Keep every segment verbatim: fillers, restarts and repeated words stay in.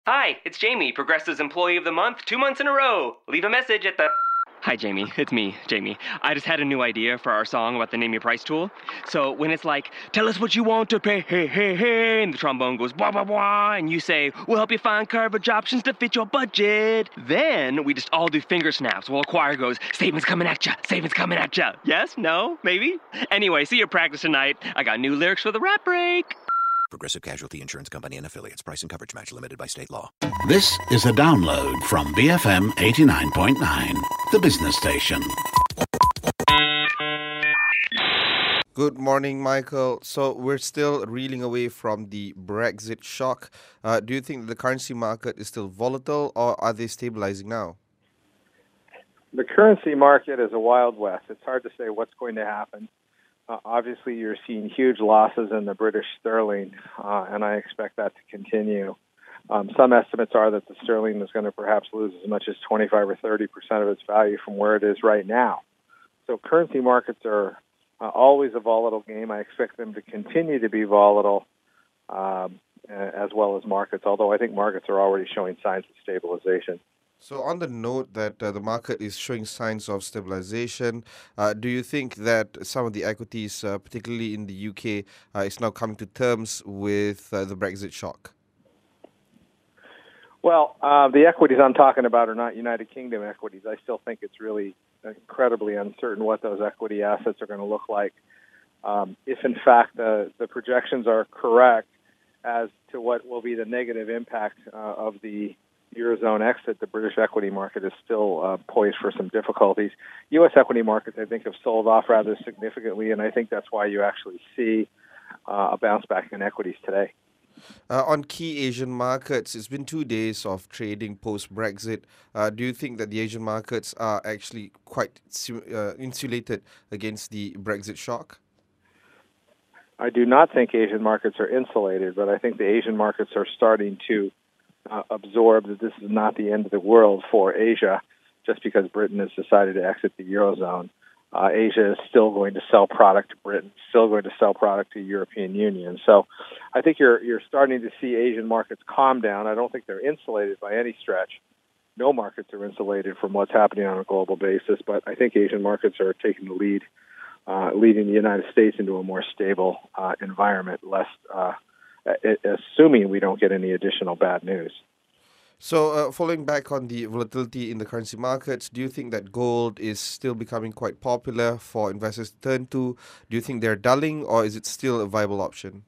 Hi, it's Jamie, Progressive's Employee of the Month, two months in a row. Leave a message at the. Hi, Jamie. It's me, Jamie. I just had a new idea for our song about the Name Your Price tool. So when it's like, tell us what you want to pay, hey, hey, hey, and the trombone goes, blah, blah, blah, and you say, we'll help you find coverage options to fit your budget. Then we just all do finger snaps while a choir goes, savings coming at ya, savings coming at ya. Yes? No? Maybe? Anyway, see you at practice tonight. I got new lyrics for the rap break. Progressive Casualty Insurance Company and Affiliates. Price and coverage match limited by state law. This is a download from B F M eighty-nine point nine, the business station. Good morning, Michael. So we're still reeling away from the Brexit shock. Uh, do you think the currency market is still volatile, or are they stabilizing now? The currency market is a wild west. It's hard to say what's going to happen. Uh, obviously, you're seeing huge losses in the British sterling, uh, and I expect that to continue. Um, some estimates are that the sterling is going to perhaps lose as much as twenty-five or thirty percent of its value from where it is right now. So currency markets are uh, always a volatile game. I expect them to continue to be volatile, um, as well as markets, although I think markets are already showing signs of stabilization. So on the note that uh, the market is showing signs of stabilization, uh, do you think that some of the equities, uh, particularly in the U K, uh, is now coming to terms with uh, the Brexit shock? Well, uh, the equities I'm talking about are not United Kingdom equities. I still think it's really incredibly uncertain what those equity assets are going to look like. Um, if, in fact, the, the projections are correct as to what will be the negative impact uh, of the Eurozone exit, the British equity market is still uh, poised for some difficulties. U S equity markets, I think, have sold off rather significantly, and I think that's why you actually see uh, a bounce back in equities today. Uh, on key Asian markets, it's been two days of trading post-Brexit. Uh, do you think that the Asian markets are actually quite uh, insulated against the Brexit shock? I do not think Asian markets are insulated, but I think the Asian markets are starting to uh, absorb that this is not the end of the world for Asia just because Britain has decided to exit the Eurozone. Uh, Asia is still going to sell product to Britain, still going to sell product to the European Union. So I think you're you're starting to see Asian markets calm down. I don't think they're insulated by any stretch. No markets are insulated from what's happening on a global basis, but I think Asian markets are taking the lead, uh, leading the United States into a more stable uh, environment, less uh, assuming we don't get any additional bad news. So, uh, following back on the volatility in the currency markets, do you think that gold is still becoming quite popular for investors to turn to? Do you think they're dulling, or is it still a viable option?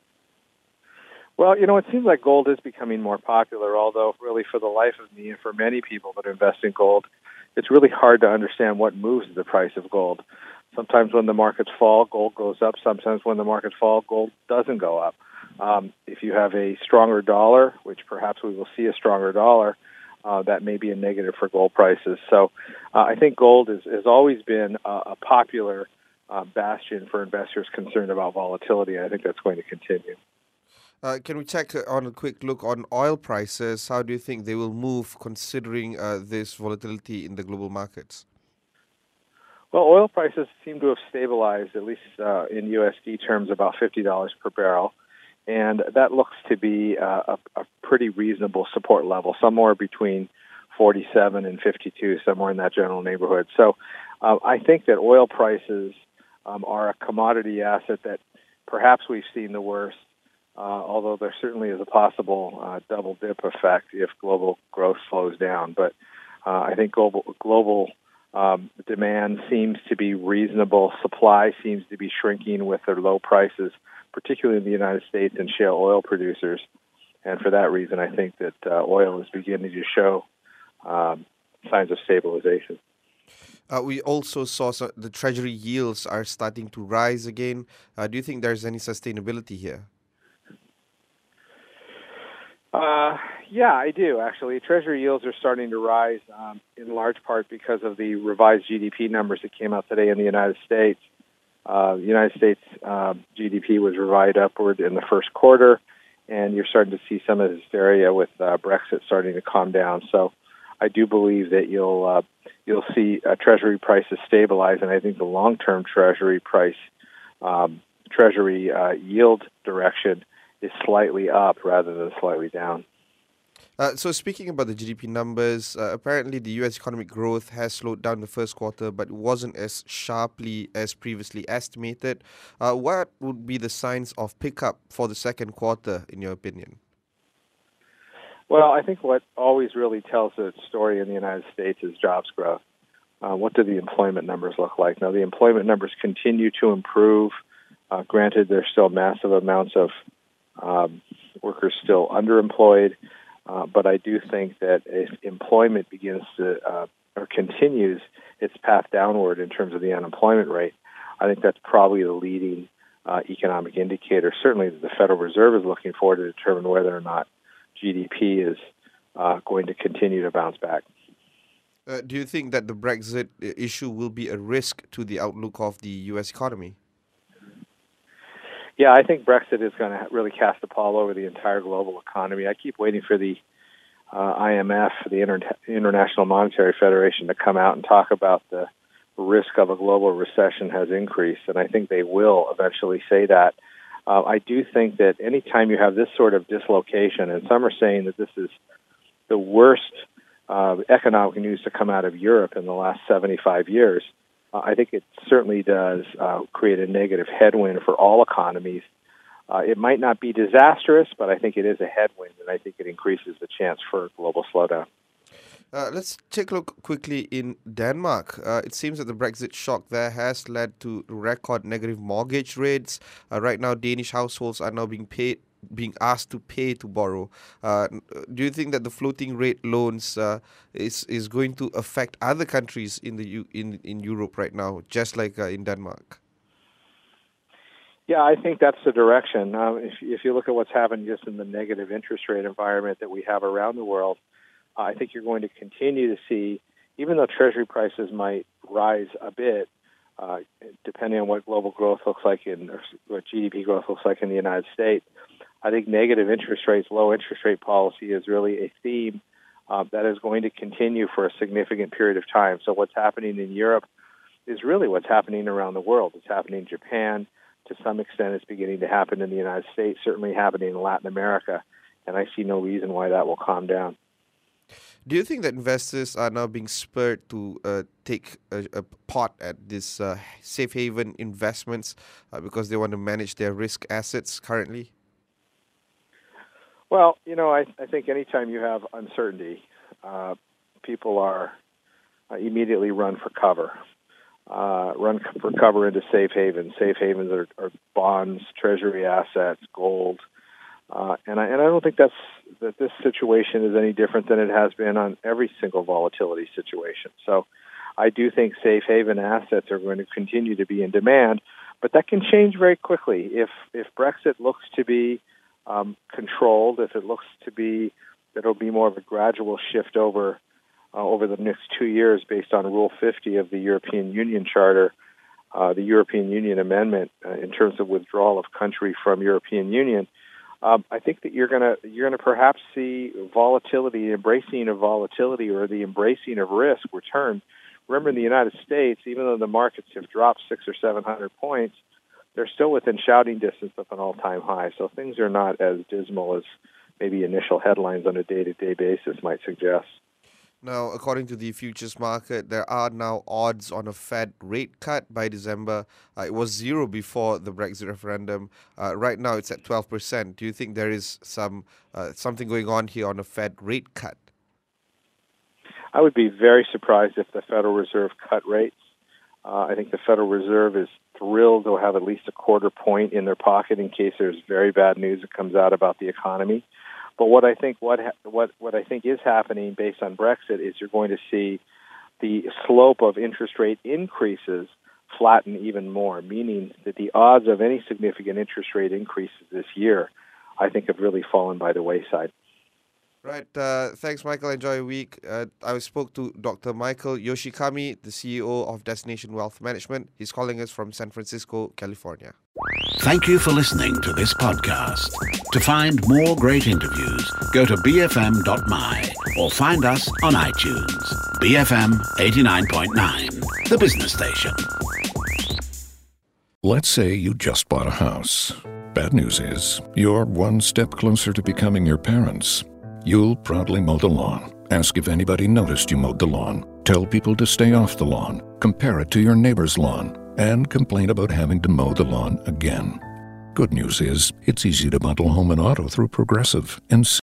Well, you know, it seems like gold is becoming more popular, although really for the life of me and for many people that invest in gold, it's really hard to understand what moves the price of gold. Sometimes when the markets fall, gold goes up. Sometimes when the markets fall, gold doesn't go up. Um, if you have a stronger dollar, which perhaps we will see a stronger dollar, uh, that may be a negative for gold prices. So uh, I think gold is, has always been a, a popular uh, bastion for investors concerned about volatility. I think that's going to continue. Uh, can we check on a quick look on oil prices? How do you think they will move considering uh, this volatility in the global markets? Well, oil prices seem to have stabilized, at least uh, in U S D terms, about fifty dollars per barrel. And that looks to be uh, a, a pretty reasonable support level, somewhere between forty-seven and fifty-two, somewhere in that general neighborhood. So uh, I think that oil prices um, are a commodity asset that perhaps we've seen the worst, uh, although there certainly is a possible uh, double dip effect if global growth slows down. But uh, I think global global um, demand seems to be reasonable. Supply seems to be shrinking with their low prices, particularly in the United States and shale oil producers. And for that reason, I think that uh, oil is beginning to show um, signs of stabilization. Uh, we also saw so the treasury yields are starting to rise again. Uh, do you think there's any sustainability here? Uh, yeah, I do, actually. Treasury yields are starting to rise um, in large part because of the revised G D P numbers that came out today in the United States. Uh, the United States uh, G D P was revised upward in the first quarter, and you're starting to see some of the hysteria with uh, Brexit starting to calm down. So I do believe that you'll uh, you'll see uh, Treasury prices stabilize, and I think the long-term Treasury price, um, Treasury uh, yield direction is slightly up rather than slightly down. Uh, so speaking about the G D P numbers, uh, apparently the U S economic growth has slowed down the first quarter, but wasn't as sharply as previously estimated. Uh, what would be the signs of pickup for the second quarter, in your opinion? Well, I think what always really tells the story in the United States is jobs growth. Uh, what do the employment numbers look like? Now, the employment numbers continue to improve. Uh, granted, there's still massive amounts of um, workers still underemployed. Uh, but I do think that if employment begins to uh, or continues its path downward in terms of the unemployment rate, I think that's probably the leading uh, economic indicator. Certainly, the Federal Reserve is looking forward to determine whether or not G D P is uh, going to continue to bounce back. Uh, do you think that the Brexit issue will be a risk to the outlook of the U S economy? Yeah, I think Brexit is going to really cast a pall over the entire global economy. I keep waiting for the uh, I M F, the Inter- International Monetary Federation, to come out and talk about the risk of a global recession has increased, and I think they will eventually say that. Uh, I do think that anytime you have this sort of dislocation, and some are saying that this is the worst uh, economic news to come out of Europe in the last seventy-five years, uh, I think it certainly does uh, create a negative headwind for all economies. Uh, it might not be disastrous, but I think it is a headwind, and I think it increases the chance for a global slowdown. Uh, let's take a look quickly in Denmark. Uh, it seems that the Brexit shock there has led to record negative mortgage rates. Uh, right now, Danish households are now being paid, being asked to pay to borrow. Uh, do you think that the floating rate loans uh, is is going to affect other countries in the U- in in Europe right now, just like uh, in Denmark? Yeah, I think that's the direction. Um, if if you look at what's happened just in the negative interest rate environment that we have around the world, I think you're going to continue to see, even though Treasury prices might rise a bit, uh, depending on what global growth looks like in, or what G D P growth looks like in the United States, I think negative interest rates, low interest rate policy is really a theme uh, that is going to continue for a significant period of time. So what's happening in Europe is really what's happening around the world. It's happening in Japan. To some extent, it's beginning to happen in the United States, certainly happening in Latin America, and I see no reason why that will calm down. Do you think that investors are now being spurred to uh, take a, a pot at this uh, safe haven investments uh, because they want to manage their risk assets currently? Well, you know, I, I think anytime you have uncertainty, uh, people are uh, immediately run for cover, uh, run for cover into safe havens. Safe havens are, are bonds, treasury assets, gold. Uh, and I and I don't think that's that this situation is any different than it has been on every single volatility situation. So I do think safe haven assets are going to continue to be in demand, but that can change very quickly. If if Brexit looks to be um, controlled, if it looks to be that it'll be more of a gradual shift over uh, over the next two years based on Rule fifty of the European Union Charter, uh, the European Union Amendment uh, in terms of withdrawal of country from European Union. Um, I think that you're gonna you're gonna perhaps see volatility, embracing of volatility, or the embracing of risk return. Remember, in the United States, even though the markets have dropped six or seven hundred points, they're still within shouting distance of an all-time high. So things are not as dismal as maybe initial headlines on a day-to-day basis might suggest. Now, according to the futures market, there are now odds on a Fed rate cut by December. Uh, it was zero before the Brexit referendum. Uh, right now, it's at twelve percent. Do you think there is some uh, something going on here on a Fed rate cut? I would be very surprised if the Federal Reserve cut rates. Uh, I think the Federal Reserve is thrilled to have at least a quarter point in their pocket in case there's very bad news that comes out about the economy. But what I think what what what I think is happening based on Brexit is you're going to see the slope of interest rate increases flatten even more, meaning that the odds of any significant interest rate increases this year, I think, have really fallen by the wayside. Right. Uh, thanks, Michael. Enjoy your week. Uh, I spoke to Doctor Michael Yoshikami, the C E O of Destination Wealth Management. He's calling us from San Francisco, California. Thank you for listening to this podcast. To find more great interviews, go to b f m dot m y or find us on iTunes. B F M eighty-nine point nine, the business station. Let's say you just bought a house. Bad news is, you're one step closer to becoming your parents. You'll proudly mow the lawn. Ask if anybody noticed you mowed the lawn. Tell people to stay off the lawn. Compare it to your neighbor's lawn. And complain about having to mow the lawn again. Good news is, it's easy to bundle home and auto through Progressive and